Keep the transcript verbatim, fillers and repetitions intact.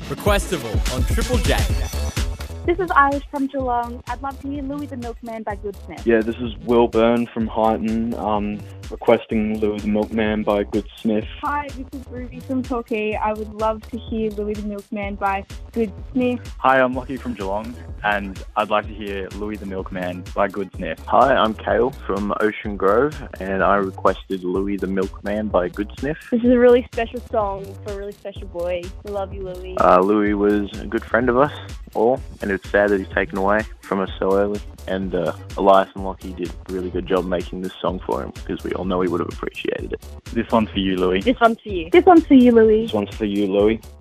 Requestival on Triple J. This is Irish from Geelong. I'd love to hear Louis the Milkman by Good Smith. Yeah, this is Will Byrne from Highton, um, requesting Louis the Milkman by Good Smith. Hi, this is Ruby from Torquay. I would love to hear Louis the Milkman by Good Smith. Hi, I'm Lockie from Geelong, and I'd like to hear Louis the Milkman by Good Smith. Hi, I'm Kale from Ocean Grove, and I requested Louis the Milkman by Good Smith. This is a really special song for a really special boy. We love you, Louis. Uh, Louis was a good friend of us all, and it's sad that he's taken away from us so early. And uh, Elias and Lockie did a really good job making this song for him, because we all know he would have appreciated it. This one's for you, Louis. This one's for you. This one's for you, Louis. This one's for you, Louis.